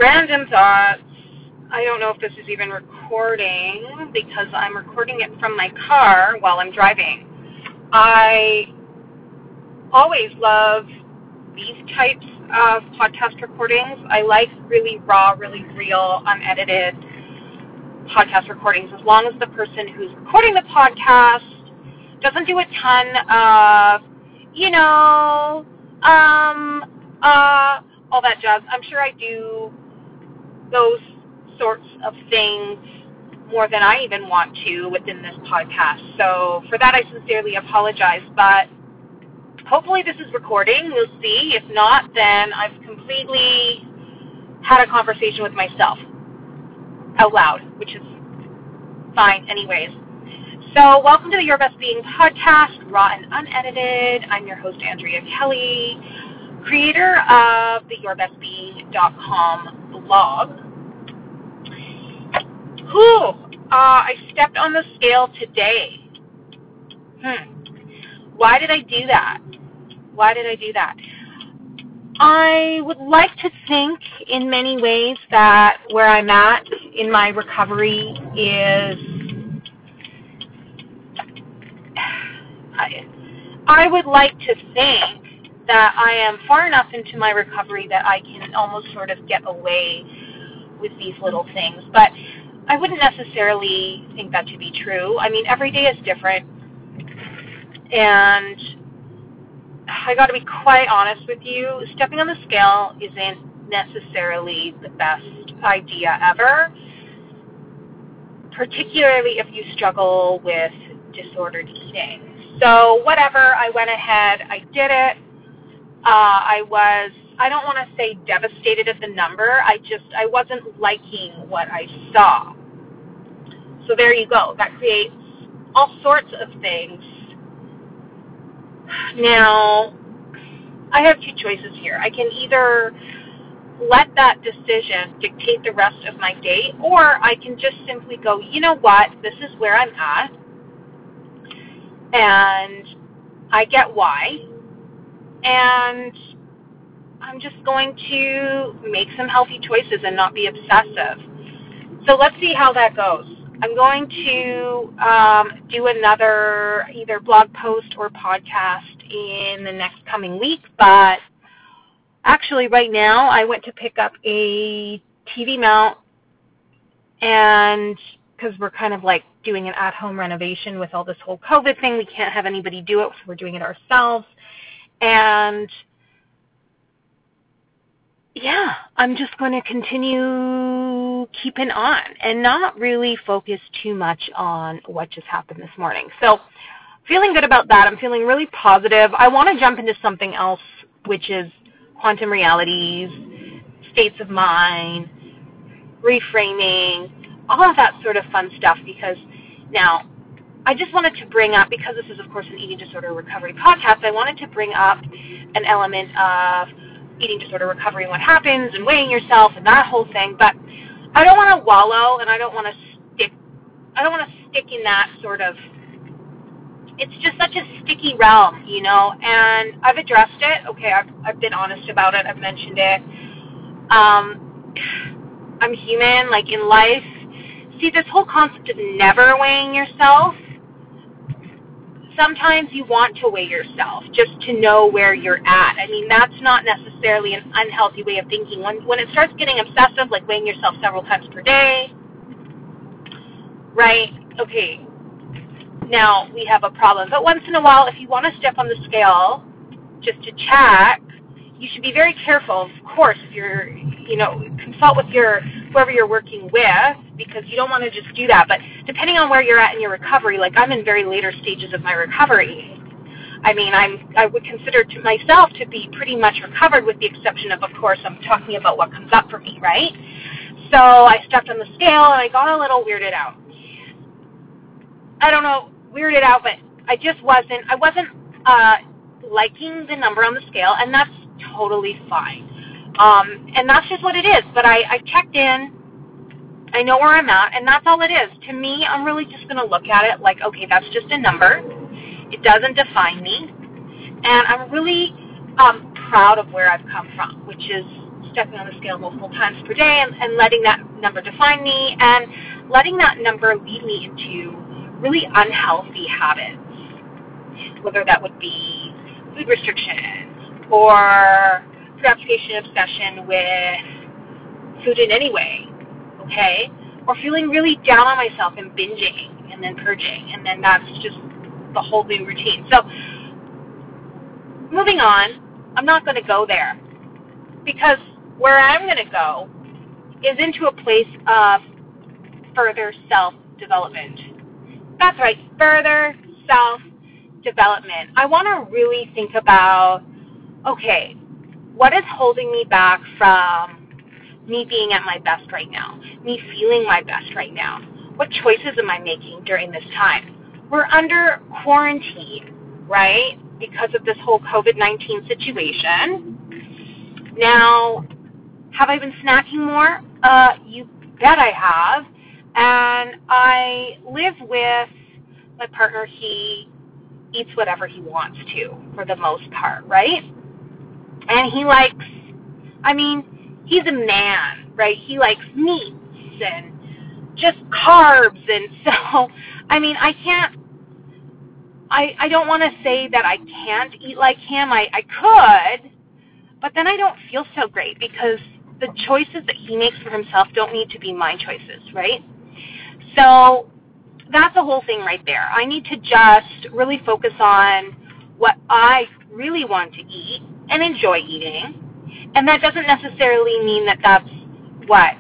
Random thoughts. I don't know if this is even recording because I'm recording it from my car while I'm driving. I always love these types of podcast recordings. I like really raw, really real, unedited podcast recordings, as long as the person who's recording the podcast doesn't do a ton of, all that jazz. I'm sure I do those sorts of things more than I even want to within this podcast. So for that, I sincerely apologize, but hopefully this is recording. We'll see. If not, then I've completely had a conversation with myself out loud, which is fine anyways. So welcome to the Your Best Being podcast, raw and unedited. I'm your host, Andrea Kelly, creator of the yourbestbeing.com blog. I stepped on the scale today. Why did I do that? I would like to think in many ways that where I'm at in my recovery is, I would like to think that I am far enough into my recovery that I can almost sort of get away with these little things. But I wouldn't necessarily think that to be true. I mean, every day is different. And I got to be quite honest with you, stepping on the scale isn't necessarily the best idea ever, particularly if you struggle with disordered eating. So whatever, I went ahead, I did it. I don't want to say devastated at the number, I wasn't liking what I saw. So there you go. That creates all sorts of things. Now, I have two choices here. I can either let that decision dictate the rest of my day, or I can just simply go, you know what, this is where I'm at, and I get why, and I'm just going to make some healthy choices and not be obsessive. So let's see how that goes. I'm going to do another either blog post or podcast in the next coming week, but actually right now I went to pick up a TV mount, and because we're kind of like doing an at-home renovation with all this whole COVID thing, we can't have anybody do it, so we're doing it ourselves. And yeah, I'm just going to continue keeping on and not really focus too much on what just happened this morning. So feeling good about that. I'm feeling really positive. I want to jump into something else, which is quantum realities, states of mind, reframing, all of that sort of fun stuff, because now I just wanted to bring up, because this is, of course, an eating disorder recovery podcast, I wanted to bring up an element of eating disorder recovery and what happens and weighing yourself and that whole thing, but I don't want to wallow and I don't want to stick in that sort of, it's just such a sticky realm, and I've addressed it. Okay, I've been honest about it. I've mentioned it. I'm human, like in life. See, this whole concept of never weighing yourself, sometimes you want to weigh yourself just to know where you're at. I mean, that's not necessarily an unhealthy way of thinking. When it starts getting obsessive, like weighing yourself several times per day, right? Okay, now we have a problem. But once in a while, if you want to step on the scale just to check, you should be very careful, of course, if you're, consult with whoever you're working with, because you don't want to just do that. But depending on where you're at in your recovery, like I'm in very later stages of my recovery. I mean, I would consider to myself to be pretty much recovered, with the exception of course, I'm talking about what comes up for me, right? So I stepped on the scale and I got a little weirded out. Weirded out, but I wasn't liking the number on the scale, and that's totally fine. And that's just what it is. But I checked in. I know where I'm at, and that's all it is. To me, I'm really just going to look at it like, okay, that's just a number. It doesn't define me. And I'm really proud of where I've come from, which is stepping on the scale multiple times per day and letting that number define me and letting that number lead me into really unhealthy habits, whether that would be food restriction or food application obsession with food in any way, okay? Or feeling really down on myself and binging and then purging, and then that's just the whole new routine. So moving on, I'm not going to go there, because where I'm going to go is into a place of further self-development. That's right, further self-development. I want to really think about, okay, what is holding me back from me being at my best right now, me feeling my best right now? What choices am I making during this time? We're under quarantine, right, because of this whole COVID-19 situation. Now, have I been snacking more? You bet I have. And I live with my partner. He eats whatever he wants to, for the most part, right? And he likes, he's a man, right? He likes meats and just carbs. And so, I don't want to say that I can't eat like him. I could, but then I don't feel so great, because the choices that he makes for himself don't need to be my choices, right? So that's the whole thing right there. I need to just really focus on what I really want to eat and enjoy eating. And that doesn't necessarily mean that that's what.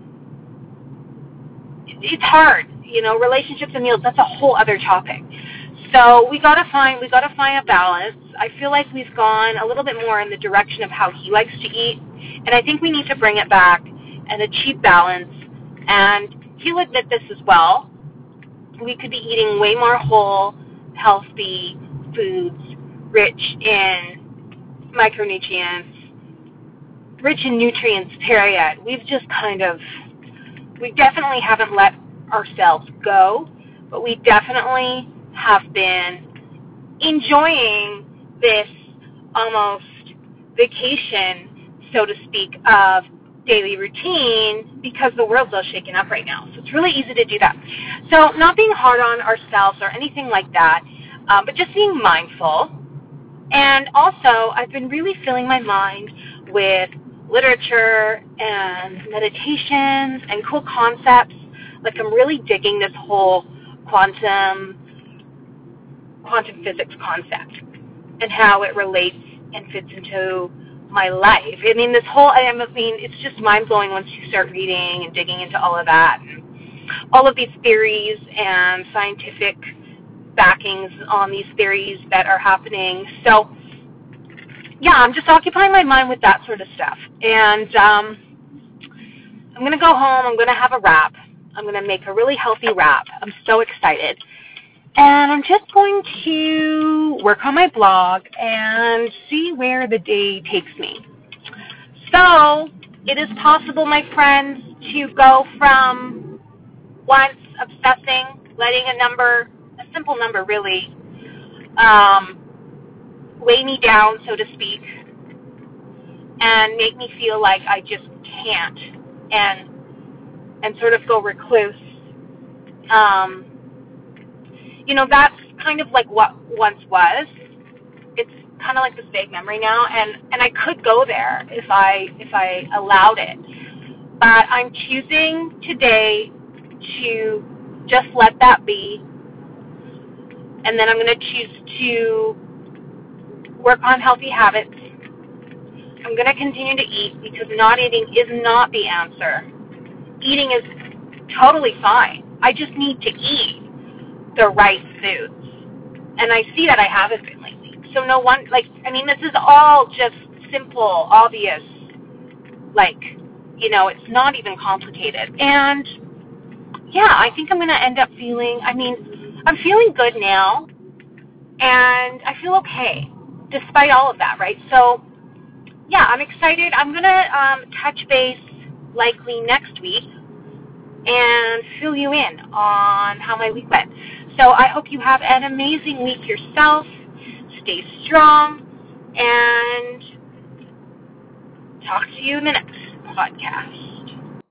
It's hard, relationships and meals, that's a whole other topic. So we gotta find a balance. I feel like we've gone a little bit more in the direction of how he likes to eat, and I think we need to bring it back and achieve balance. And he'll admit this as well. We could be eating way more whole, healthy foods, rich in micronutrients, rich in nutrients, period. We definitely haven't let ourselves go, but we definitely have been enjoying this almost vacation, so to speak, of daily routine, because the world's all shaken up right now. So it's really easy to do that. So not being hard on ourselves or anything like that, but just being mindful. And also, I've been really filling my mind with literature and meditations and cool concepts. Like, I'm really digging this whole quantum physics concept and how it relates and fits into my life. It's just mind-blowing once you start reading and digging into all of that, and all of these theories and scientific backings on these theories that are happening. So, yeah, I'm just occupying my mind with that sort of stuff. And I'm going to go home. I'm going to have a wrap. I'm going to make a really healthy wrap. I'm so excited. And I'm just going to work on my blog and see where the day takes me. So it is possible, my friends, to go from once obsessing, letting a simple number really, weigh me down, so to speak, and make me feel like I just can't, and sort of go recluse. That's kind of like what once was. It's kind of like this vague memory now, and I could go there if I allowed it. But I'm choosing today to just let that be, and then I'm going to choose to work on healthy habits. I'm going to continue to eat, because not eating is not the answer. Eating is totally fine. I just need to eat the right foods. And I see that I haven't been lately. So this is all just simple, obvious, it's not even complicated. And yeah, I think I'm going to end up I'm feeling good now, and I feel okay, despite all of that, right? So yeah, I'm excited. I'm going to touch base likely next week and fill you in on how my week went. So I hope you have an amazing week yourself. Stay strong and Talk to you in the next podcast.